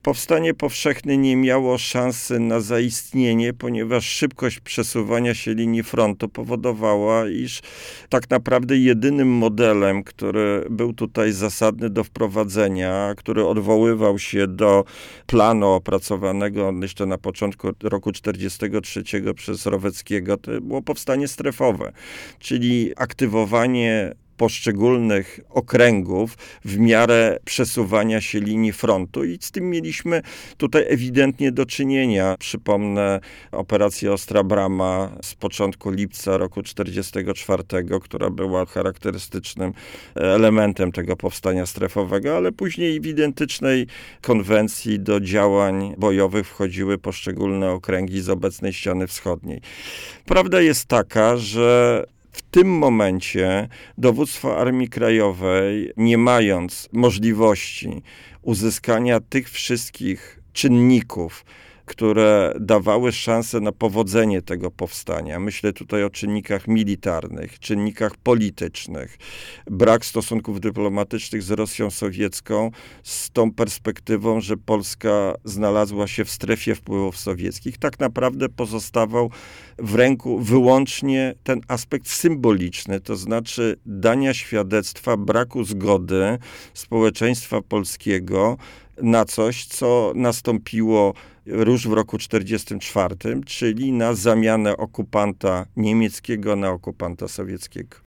Powstanie powszechne nie miało szansy na zaistnienie, ponieważ szybkość przesuwania się linii frontu powodowała, iż tak naprawdę jedynym modelem, który był tutaj zasadny do wprowadzenia, który odwoływał się do planu opracowanego jeszcze na początku roku 1943 przez Roweckiego, to było powstanie strefowe, czyli aktywowanie poszczególnych okręgów w miarę przesuwania się linii frontu i z tym mieliśmy tutaj ewidentnie do czynienia. Przypomnę operację Ostra Brama z początku lipca roku 1944, która była charakterystycznym elementem tego powstania strefowego, ale później w identycznej konwencji do działań bojowych wchodziły poszczególne okręgi z obecnej ściany wschodniej. Prawda jest taka, że w tym momencie dowództwo Armii Krajowej, nie mając możliwości uzyskania tych wszystkich czynników, które dawały szansę na powodzenie tego powstania. Myślę tutaj o czynnikach militarnych, czynnikach politycznych, brak stosunków dyplomatycznych z Rosją sowiecką z tą perspektywą, że Polska znalazła się w strefie wpływów sowieckich. Tak naprawdę pozostawał w ręku wyłącznie ten aspekt symboliczny, to znaczy dania świadectwa braku zgody społeczeństwa polskiego na coś, co nastąpiło już w roku 1944, czyli na zamianę okupanta niemieckiego na okupanta sowieckiego.